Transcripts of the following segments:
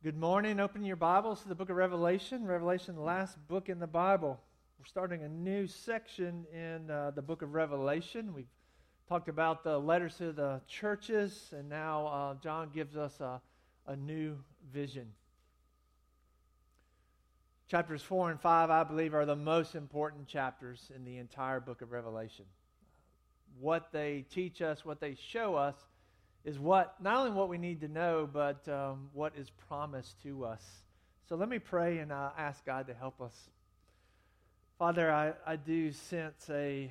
Good morning. Open your Bibles to the book of Revelation. Revelation, the last book in the Bible. We're starting a new section in the book of Revelation. We've talked about the letters to the churches, and now John gives us a new vision. Chapters 4 and 5, I believe, are the most important chapters in the entire book of Revelation. What they teach us, what they show us, is not only what we need to know, but what is promised to us. So let me pray and ask God to help us. Father, I do sense a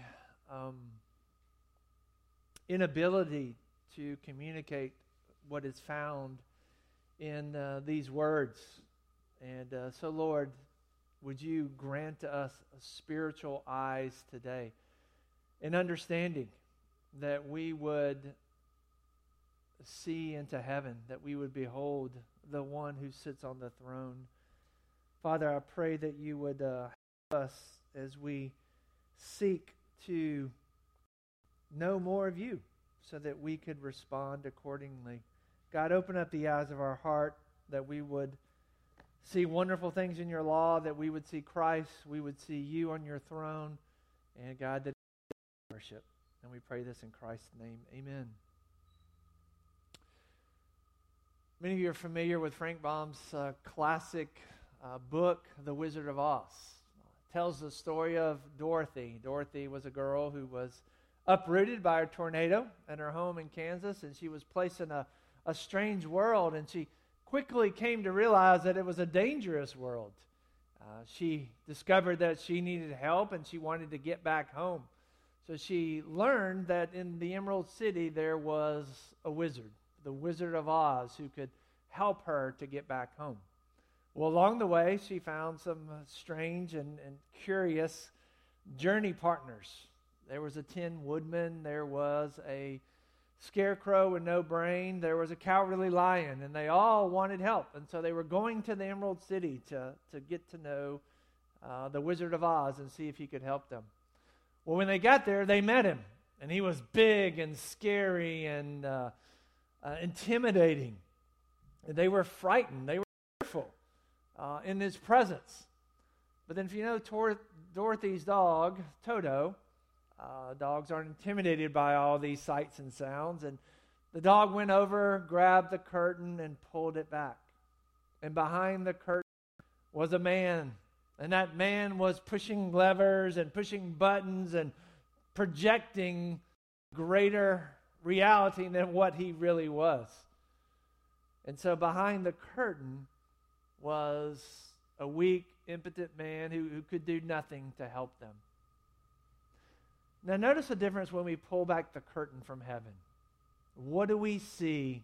inability to communicate what is found in these words. And so, Lord, would you grant to us spiritual eyes today and understanding that we would see into heaven, that we would behold the one who sits on the throne. Father, I pray that you would help us as we seek to know more of you so that we could respond accordingly. God, open up the eyes of our heart that we would see wonderful things in your law, that we would see Christ, we would see you on your throne, and God, that we worship. And we pray this in Christ's name. Amen. Many of you are familiar with Frank Baum's classic book, The Wizard of Oz. It tells the story of Dorothy. Dorothy was a girl who was uprooted by a tornado at her home in Kansas, and she was placed in a strange world, and she quickly came to realize that it was a dangerous world. She discovered that she needed help, and she wanted to get back home. So she learned that in the Emerald City there was a wizard, the Wizard of Oz, who could help her to get back home. Well, along the way, she found some strange and curious journey partners. There was a Tin Woodman, there was a scarecrow with no brain, there was a cowardly lion, and they all wanted help. And so they were going to the Emerald City to get to know the Wizard of Oz and see if he could help them. Well, when they got there, they met him, and he was big and scary and intimidating. They were frightened. They were fearful in his presence. But then if you know Dorothy's dog, Toto, dogs aren't intimidated by all these sights and sounds. And the dog went over, grabbed the curtain, and pulled it back. And behind the curtain was a man. And that man was pushing levers and pushing buttons and projecting greater reality than what he really was. And so behind the curtain was a weak, impotent man who could do nothing to help them. Now notice the difference when we pull back the curtain from heaven. What do we see?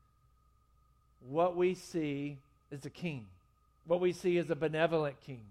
What we see is a king. What we see is a benevolent king.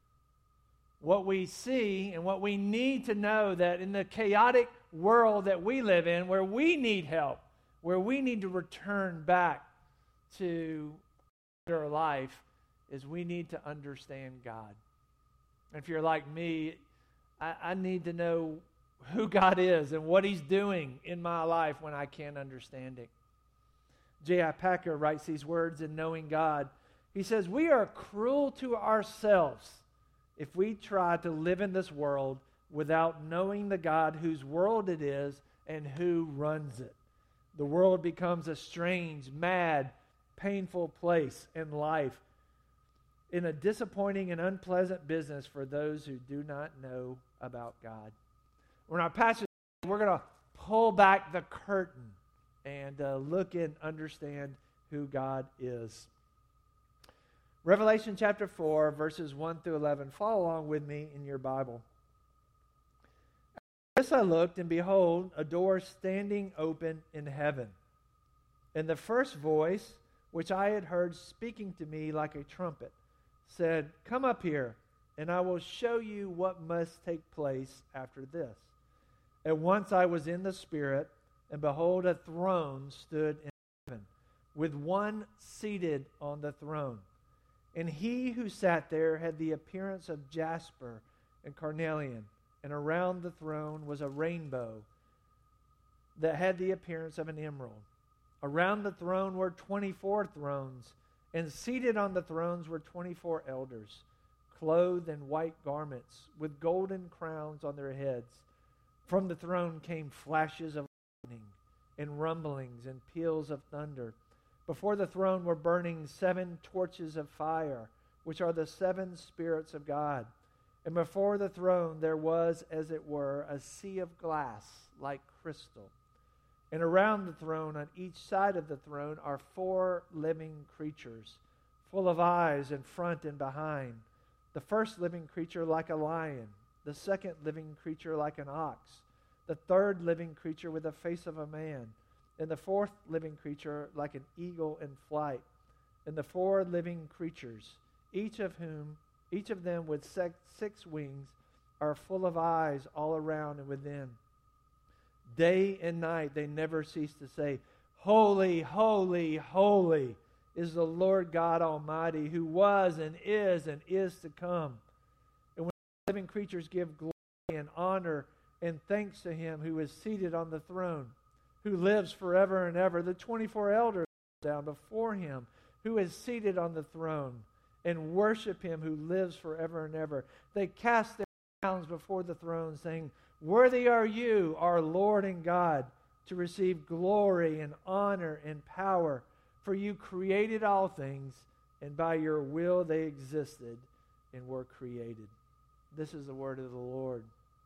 What we see and what we need to know, that in the chaotic world that we live in, where we need help, where we need to return back to our life, is we need to understand God. If you're like me, I need to know who God is and what He's doing in my life when I can't understand it. J.I. Packer writes these words in Knowing God. He says, "We are cruel to ourselves if we try to live in this world without knowing the God whose world it is and who runs it. The world becomes a strange, mad, painful place in life, in a disappointing and unpleasant business for those who do not know about God." In our passage, we're going to pull back the curtain and look and understand who God is. Revelation chapter 4, verses 1 through 11. Follow along with me in your Bible. "After this I looked, and behold, a door standing open in heaven. And the first voice, which I had heard speaking to me like a trumpet, said, 'Come up here, and I will show you what must take place after this.' At once I was in the Spirit, and behold, a throne stood in heaven, with one seated on the throne. And he who sat there had the appearance of jasper and carnelian, and around the throne was a rainbow that had the appearance of an emerald. Around the throne were 24 thrones, And seated on the thrones were 24 elders, clothed in white garments, with golden crowns on their heads. From the throne came flashes of lightning, and rumblings, and peals of thunder. Before the throne were burning 7 torches of fire, which are the 7 spirits of God. And before the throne there was, as it were, a sea of glass like crystal. And around the throne, on each side of the throne, are 4 living creatures, full of eyes in front and behind. The first living creature like a lion, the second living creature like an ox, the third living creature with the face of a man, and the fourth living creature like an eagle in flight. And the 4 living creatures, each of them with 6 wings, are full of eyes all around and within. Day and night they never cease to say, "Holy, holy, holy is the Lord God Almighty, who was and is to come." And when the living creatures give glory and honor and thanks to him who is seated on the throne, who lives forever and ever, the 24 elders fall down before him who is seated on the throne and worship him who lives forever and ever. They cast their crowns before the throne, saying, "Worthy are you, our Lord and God, to receive glory and honor and power. For you created all things, and by your will they existed and were created." This is the word of the Lord.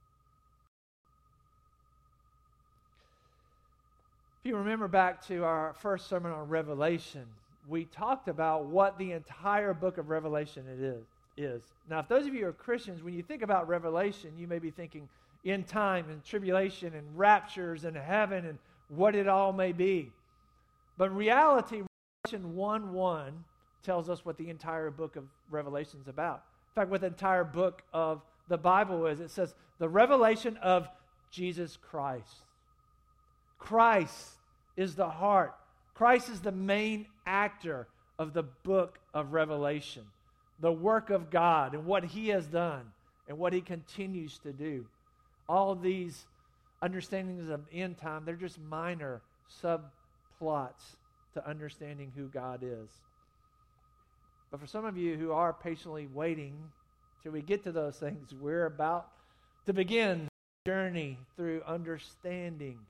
If you remember back to our first sermon on Revelation, we talked about what the entire book of Revelation is. Now, if those of you are Christians, when you think about Revelation, you may be thinking end time and tribulation and raptures and heaven and what it all may be. But in reality, Revelation 1:1 tells us what the entire book of Revelation is about. In fact, what the entire book of the Bible is, it says the revelation of Jesus Christ. Christ is the heart. Christ is the main actor of the book of Revelation. The work of God and what he has done and what he continues to do. All of these understandings of end time, they're just minor subplots to understanding who God is. But for some of you who are patiently waiting till we get to those things, we're about to begin the journey through understanding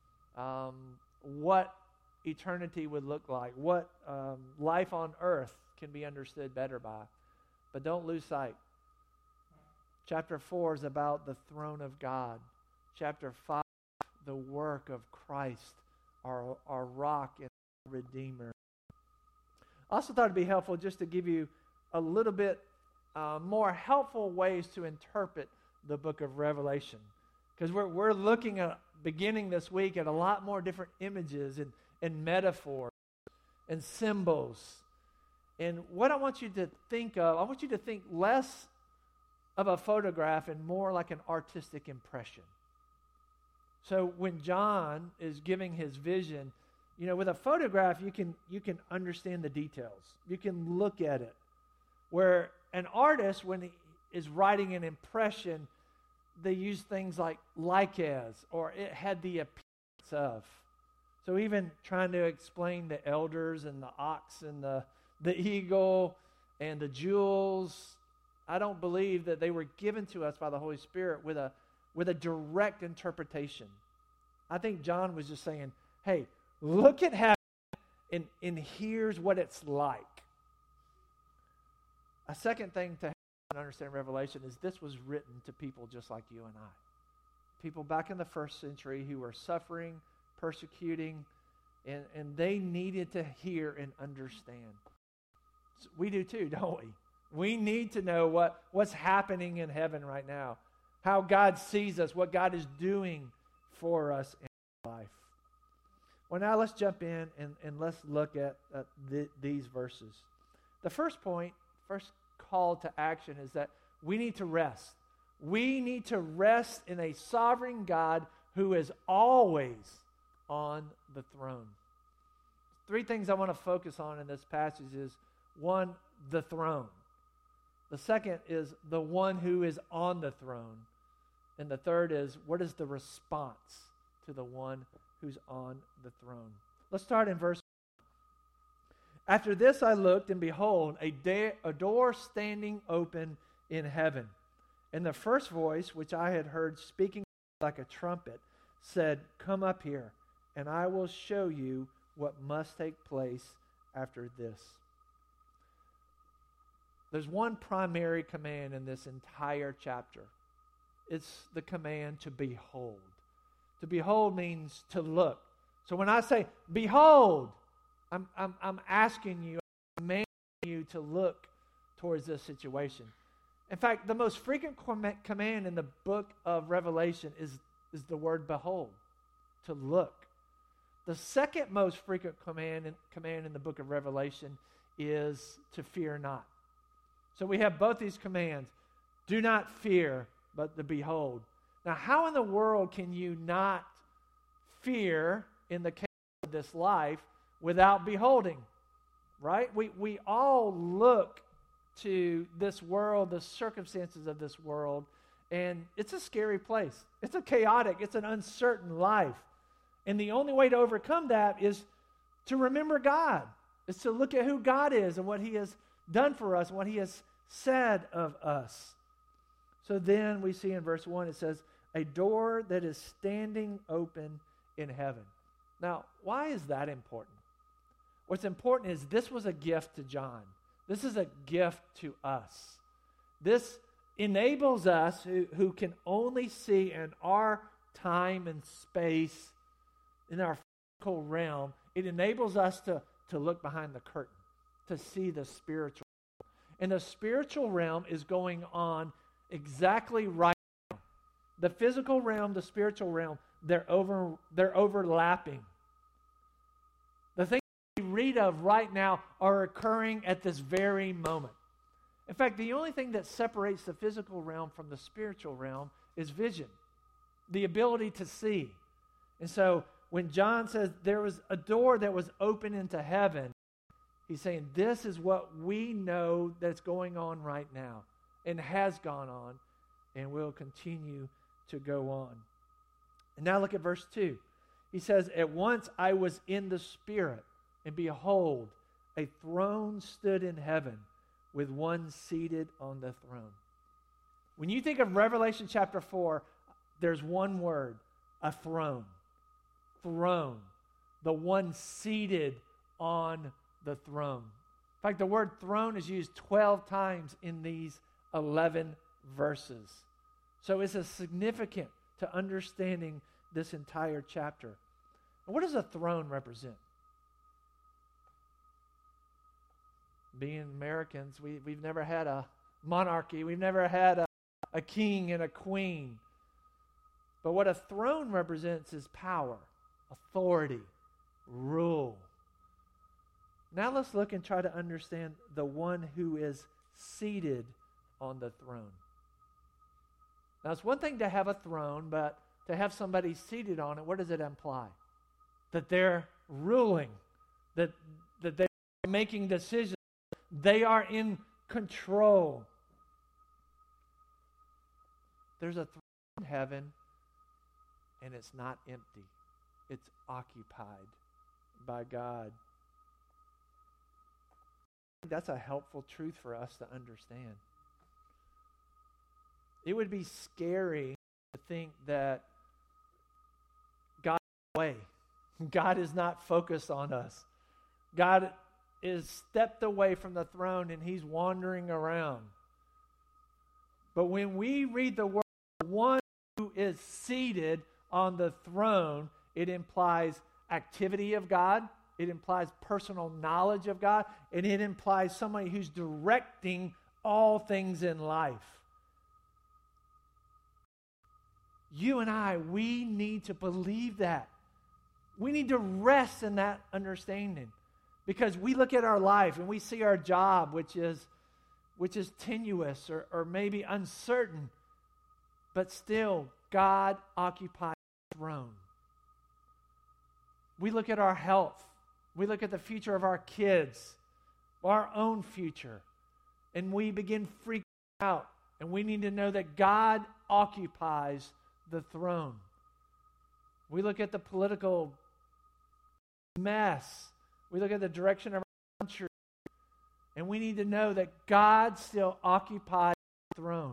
what eternity would look like, what life on earth can be understood better by. But don't lose sight. Chapter 4 is about the throne of God. Chapter 5, the work of Christ, our rock and Redeemer. I also thought it'd be helpful just to give you a little bit more helpful ways to interpret the book of Revelation. Because we're looking at, beginning this week, at a lot more different images and metaphors and symbols. And what I want you to think of, I want you to think less of a photograph and more like an artistic impression. So when John is giving his vision, with a photograph you can understand the details. You can look at it. Where an artist, when he is writing an impression, they use things like as, or it had the appearance of. So even trying to explain the elders and the ox and the eagle and the jewels, I don't believe that they were given to us by the Holy Spirit with a direct interpretation. I think John was just saying, hey, look at heaven and here's what it's like. A second thing to understand Revelation is this was written to people just like you and I. People back in the first century who were suffering, persecuting, and they needed to hear and understand. We do too, don't we? We need to know what's happening in heaven right now, how God sees us, what God is doing for us in life. Well, now let's jump in and let's look at these verses. The first call to action is that we need to rest. We need to rest in a sovereign God who is always on the throne. 3 things I want to focus on in this passage is, 1, the throne. The second is the one who is on the throne. And the third is, what is the response to the one who's on the throne? Let's start in verse 1. After this I looked, and behold, a door standing open in heaven. And the first voice, which I had heard speaking like a trumpet, said, "Come up here, and I will show you what must take place after this." There's one primary command in this entire chapter. It's the command to behold. To behold means to look. So when I say, behold, I'm asking you, I'm commanding you to look towards this situation. In fact, the most frequent command in the book of Revelation is the word behold, to look. The second most frequent command in the book of Revelation is to fear not. So we have both these commands. Do not fear, but to behold. Now, how in the world can you not fear in the case of this life without beholding? Right? We all look to this world, the circumstances of this world, and it's a scary place. It's a chaotic, it's an uncertain life. And the only way to overcome that is to remember God. It's to look at who God is and what He has done for us and what He has said of us. So then we see in verse 1, it says, a door that is standing open in heaven. Now, why is that important? What's important is this was a gift to John. This is a gift to us. This enables us who can only see in our time and space, in our physical realm, it enables us to look behind the curtain, to see the spiritual. And the spiritual realm is going on exactly right now. The physical realm, the spiritual realm, they're overlapping. The things we read of right now are occurring at this very moment. In fact, the only thing that separates the physical realm from the spiritual realm is vision, the ability to see. And so when John says there was a door that was open into heaven, he's saying this is what we know that's going on right now and has gone on and will continue to go on. And now look at verse 2. He says, at once I was in the Spirit, and behold, a throne stood in heaven with one seated on the throne. When you think of Revelation chapter 4, there's one word, a throne. Throne. The one seated on the throne. In fact, the word throne is used 12 times in these 11 verses. So it's significant to understanding this entire chapter. And what does a throne represent? Being Americans, we've never had a monarchy. We've never had a king and a queen. But what a throne represents is power, authority, rule. Now let's look and try to understand the one who is seated on the throne. Now it's one thing to have a throne, but to have somebody seated on it, what does it imply? That they're ruling, that they're making decisions, they are in control. There's a throne in heaven, and it's not empty. It's occupied by God. That's a helpful truth for us to understand. It would be scary to think that God is away. God is not focused on us. God is stepped away from the throne and He's wandering around. But when we read the word, one who is seated on the throne, it implies activity of God. It implies personal knowledge of God. And it implies somebody who's directing all things in life. You and I, we need to believe that. We need to rest in that understanding. Because we look at our life and we see our job, which is tenuous or maybe uncertain. But still, God occupies the throne. We look at our health. We look at the future of our kids, our own future, and we begin freaking out. And we need to know that God occupies the throne. We look at the political mess. We look at the direction of our country. And we need to know that God still occupies the throne.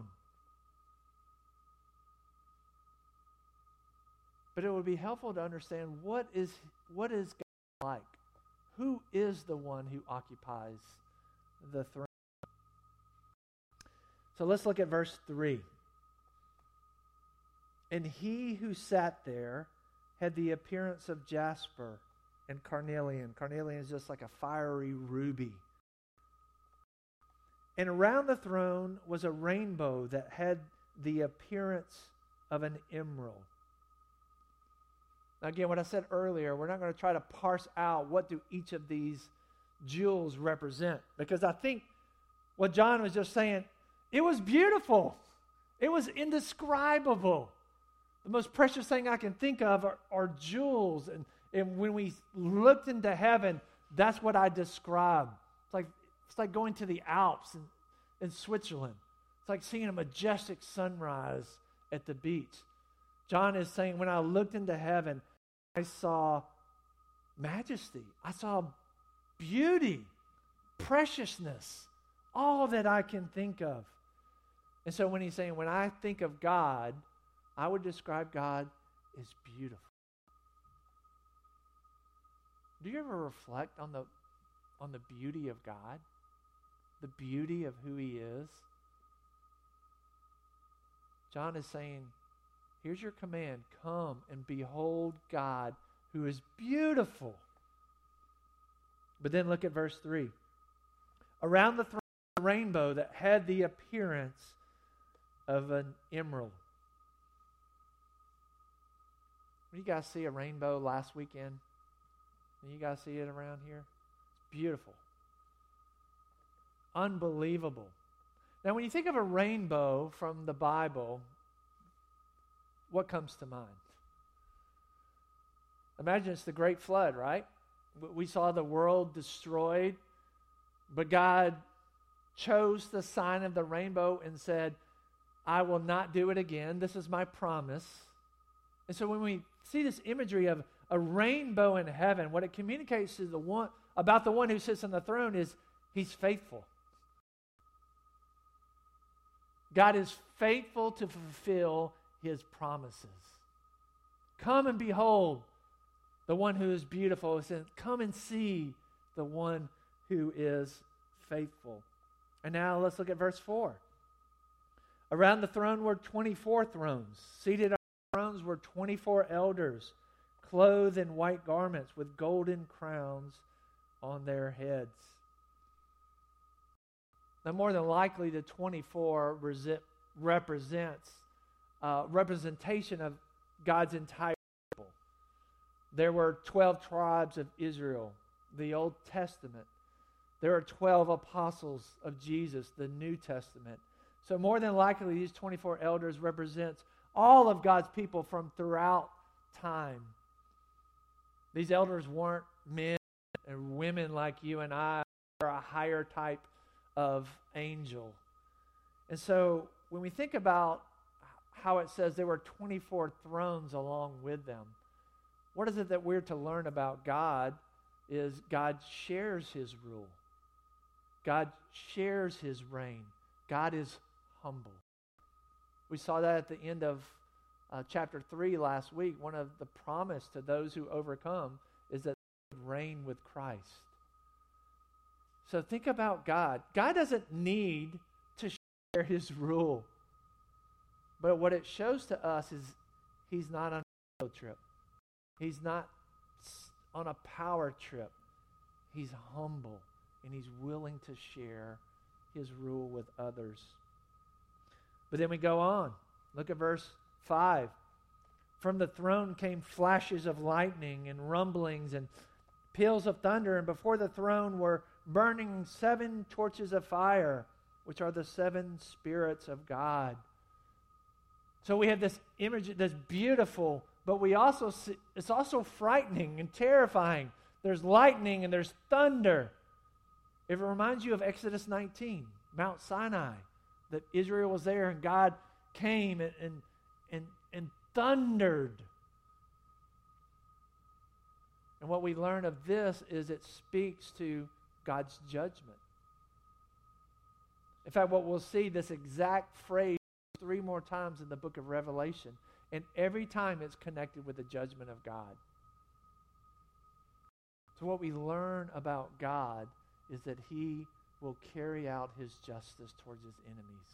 But it would be helpful to understand what is God like? Who is the one who occupies the throne? So let's look at verse 3. And he who sat there had the appearance of jasper and carnelian. Carnelian is just like a fiery ruby. And around the throne was a rainbow that had the appearance of an emerald. Now again, what I said earlier, we're not going to try to parse out what do each of these jewels represent. Because I think what John was just saying, it was beautiful. It was indescribable. The most precious thing I can think of are jewels. And when we looked into heaven, that's what I described. It's like going to the Alps in Switzerland. It's like seeing a majestic sunrise at the beach. John is saying, when I looked into heaven, I saw majesty. I saw beauty, preciousness, all that I can think of. And so when he's saying, when I think of God, I would describe God as beautiful. Do you ever reflect on the beauty of God? The beauty of who he is? John is saying, here's your command. Come and behold God who is beautiful. But then look at verse 3. Around the throne was a rainbow that had the appearance of an emerald. Did you guys see a rainbow last weekend? Did you guys see it around here? It's beautiful. Unbelievable. Now, when you think of a rainbow from the Bible, what comes to mind? Imagine it's the Great Flood, right? We saw the world destroyed, but God chose the sign of the rainbow and said, I will not do it again. This is my promise. And so when we see this imagery of a rainbow in heaven, what it communicates to about the one who sits on the throne is he's faithful. God is faithful to fulfill his promises. Come and behold the one who is beautiful. It says, come and see the one who is faithful. And now let's look at verse 4. Around the throne were 24 thrones. Seated on the thrones were 24 elders, clothed in white garments with golden crowns on their heads. Now, more than likely, the 24 represents representation of God's entire people. There were 12 tribes of Israel, the Old Testament. There are 12 apostles of Jesus, the New Testament. So more than likely, these 24 elders represents all of God's people from throughout time. These elders weren't men and women like you and I, or a higher type of angel. And so when we think about how it says there were 24 thrones along with them, what is it that we're to learn about God is God shares his rule. God shares his reign. God is humble. We saw that at the end of chapter 3 last week. One of the promise to those who overcome is that they reign with Christ. So think about God. God doesn't need to share his rule. But what it shows to us is he's not on a ego trip. He's not on a power trip. He's humble and he's willing to share his rule with others. But then we go on. Look at verse 5. From the throne came flashes of lightning and rumblings and peals of thunder, and before the throne were burning 7 torches of fire, which are the 7 spirits of God. So we have this image that's beautiful, but we also see, it's also frightening and terrifying. There's lightning and there's thunder. It reminds you of Exodus 19, Mount Sinai, that Israel was there and God came and thundered. And what we learn of this is it speaks to God's judgment. In fact, what we'll see, this exact phrase 3 more times in the book of Revelation, and every time it's connected with the judgment of God. So what we learn about God is that he will carry out his justice towards his enemies.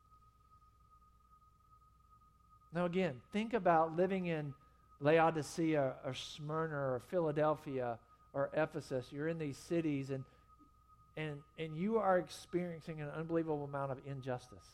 Now again, think about living in Laodicea or Smyrna or Philadelphia or Ephesus. You're in these cities and you are experiencing an unbelievable amount of injustice.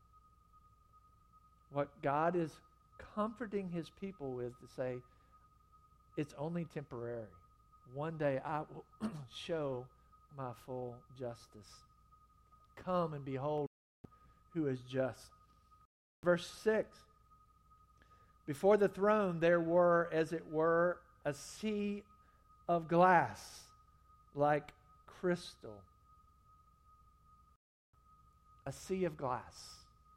What God is comforting his people with to say, it's only temporary. One day I will show my full justice. Come and behold who is just. Verse 6. Before the throne there were, as it were, a sea of glass, like crystal. A sea of glass.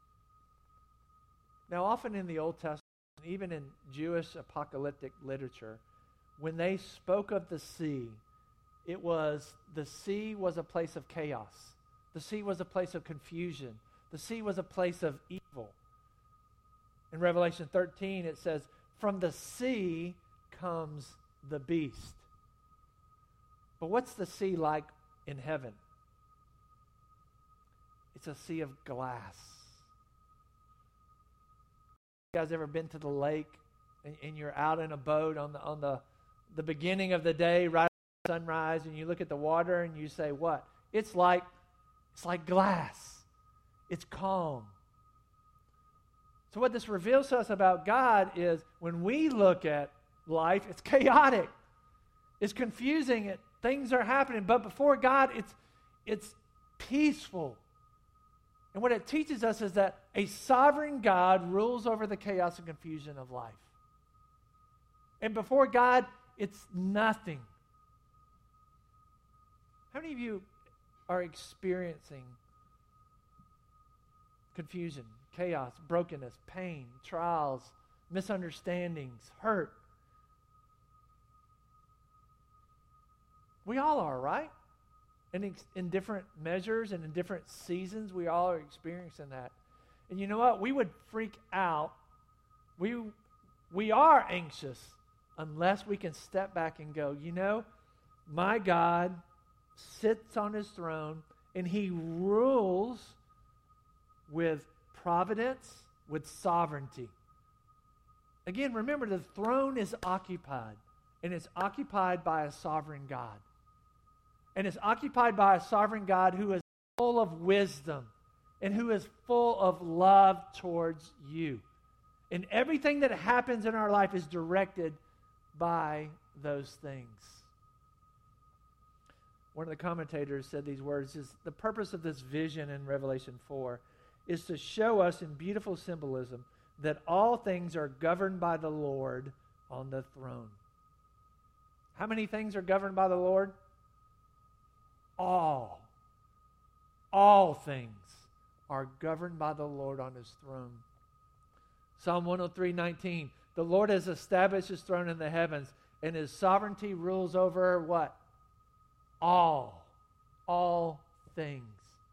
Now, often in the Old Testament, even in Jewish apocalyptic literature, when they spoke of the sea, the sea was a place of chaos. The sea was a place of confusion. The sea was a place of evil. In Revelation 13, it says, from the sea comes the beast. But what's the sea like in heaven? It's a sea of glass. You guys ever been to the lake and you're out in a boat on the beginning of the day, right at sunrise, and you look at the water and you say, what? It's like glass. It's calm. So what this reveals to us about God is when we look at life, it's chaotic. It's confusing. Things are happening. But before God, it's peaceful. And what it teaches us is that a sovereign God rules over the chaos and confusion of life. And before God, it's nothing. How many of you are experiencing confusion, chaos, brokenness, pain, trials, misunderstandings, hurt? We all are, right? And in different measures and in different seasons, we all are experiencing that. And you know what? We would freak out. We are anxious unless we can step back and go, you know, my God sits on his throne and he rules with providence, with sovereignty. Again, remember, the throne is occupied, and it's occupied by a sovereign God. And it's occupied by a sovereign God who is full of wisdom and who is full of love towards you. And everything that happens in our life is directed by those things. One of the commentators said these words, is the purpose of this vision in Revelation 4 is to show us in beautiful symbolism that all things are governed by the Lord on the throne. How many things are governed by the Lord? All things are governed by the Lord on his throne. Psalm 103:19, the Lord has established his throne in the heavens, and his sovereignty rules over what? All things.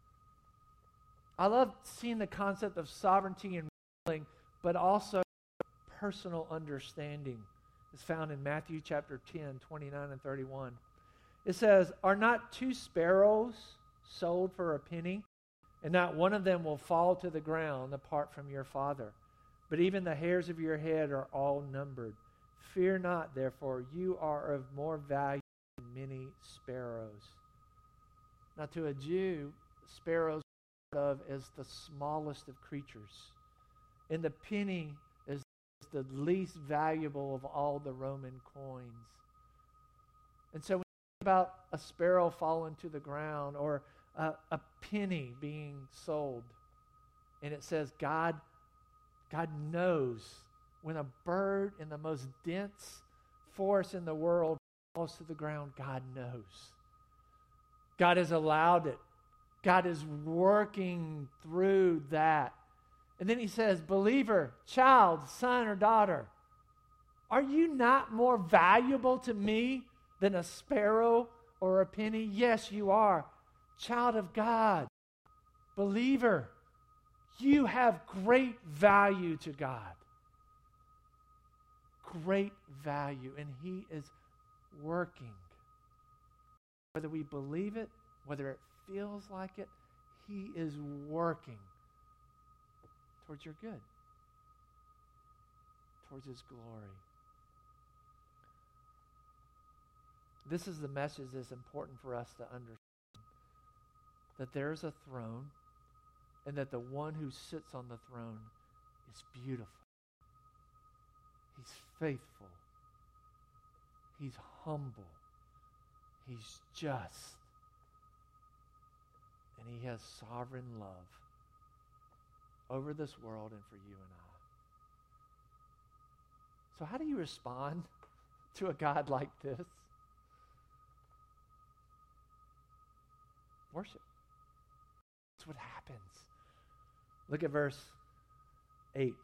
I love seeing the concept of sovereignty and ruling, but also personal understanding. It's found in Matthew chapter 10, 29 and 31. It says, are not 2 sparrows sold for a penny? And not one of them will fall to the ground apart from your Father. But even the hairs of your head are all numbered. Fear not, therefore, you are of more value than many sparrows. Now to a Jew, sparrows are thought of as the smallest of creatures. And the penny is the least valuable of all the Roman coins. And so when you think about a sparrow falling to the ground or a penny being sold, and it says God knows when a bird in the most dense forest in the world falls to the ground, God knows. God has allowed it. God is working through that. And then he says, believer, child, son, or daughter, are you not more valuable to me than a sparrow or a penny? Yes, you are. Child of God, Believer, you have great value to God. Great value. And He is working. Whether we believe it, whether it feels like it, He is working towards your good, towards His glory. This is the message that's important for us to understand. That there's a throne, and that the one who sits on the throne is beautiful. He's faithful. He's humble. He's just. And He has sovereign love over this world and for you and I. So how do you respond to a God like this? Worship. That's what happens. Look at verse 8.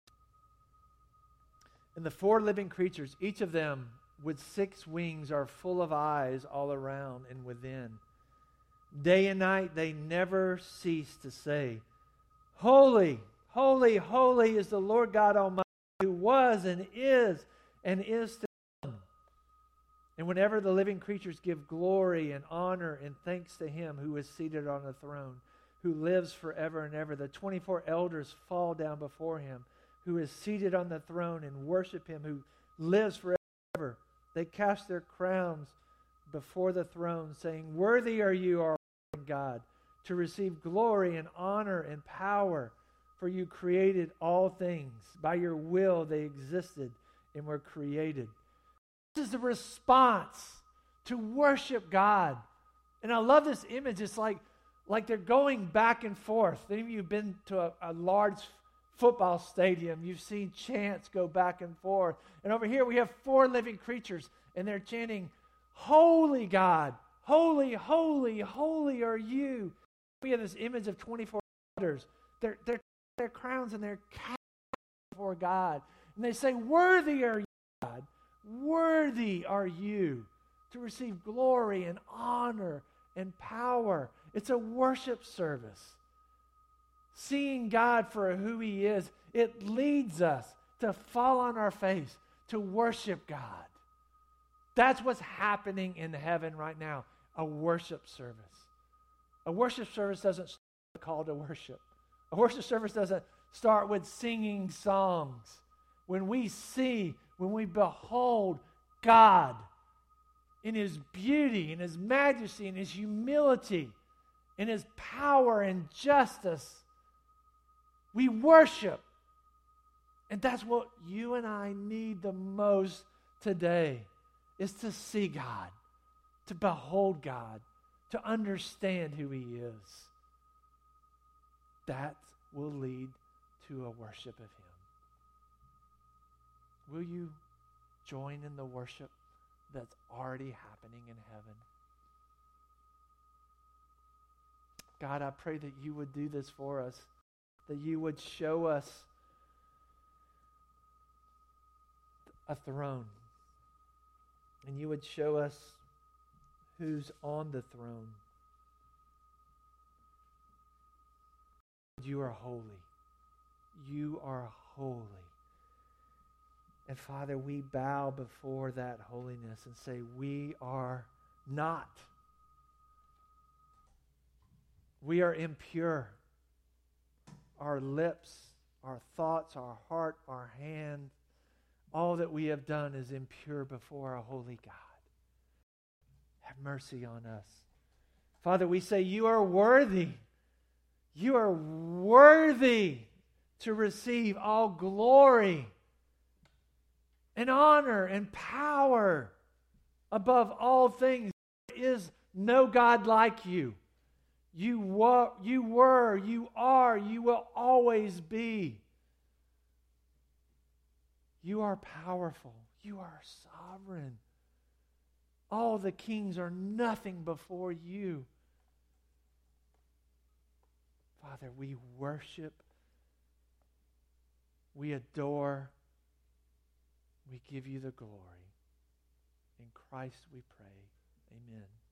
And the four living creatures, each of them with 6 wings, are full of eyes all around and within. Day and night they never cease to say, Holy, holy, holy is the Lord God Almighty, who was and is to come. And whenever the living creatures give glory and honor and thanks to Him who is seated on the throne, who lives forever and ever, the 24 elders fall down before Him who is seated on the throne and worship Him who lives forever. They cast their crowns before the throne, saying, Worthy are you, our God, to receive glory and honor and power, for you created all things. By your will they existed and were created. This is the response to worship God. And I love this image. It's like they're going back and forth. Any of you have been to a large football stadium, you've seen chants go back and forth. And over here we have 4 living creatures, and they're chanting, Holy God, holy, holy, holy are you. We have this image of 24 elders. Their crowns and their cast before God. And they say, Worthy are you, God. Worthy are you to receive glory and honor and power. It's a worship service. Seeing God for who He is, it leads us to fall on our face, to worship God. That's what's happening in heaven right now, a worship service. A worship service doesn't start with a call to worship. A worship service doesn't start with singing songs. When we behold God in His beauty, in His majesty, in His humility, in His power and justice, we worship. And that's what you and I need the most today, is to see God, to behold God, to understand who He is. That will lead to a worship of Him. Will you join in the worship that's already happening in heaven? God, I pray that you would do this for us, that you would show us a throne, and you would show us who's on the throne. You are holy. You are holy. And Father, we bow before that holiness and say, we are not. We are impure. Our lips, our thoughts, our heart, our hand, all that we have done is impure before our holy God. Have mercy on us. Father, we say you are worthy. You are worthy to receive all glory and honor and power above all things. There is no God like you. You were, you are, you will always be. You are powerful. You are sovereign. All the kings are nothing before you. Father, we worship, we adore, we give you the glory. In Christ we pray. Amen.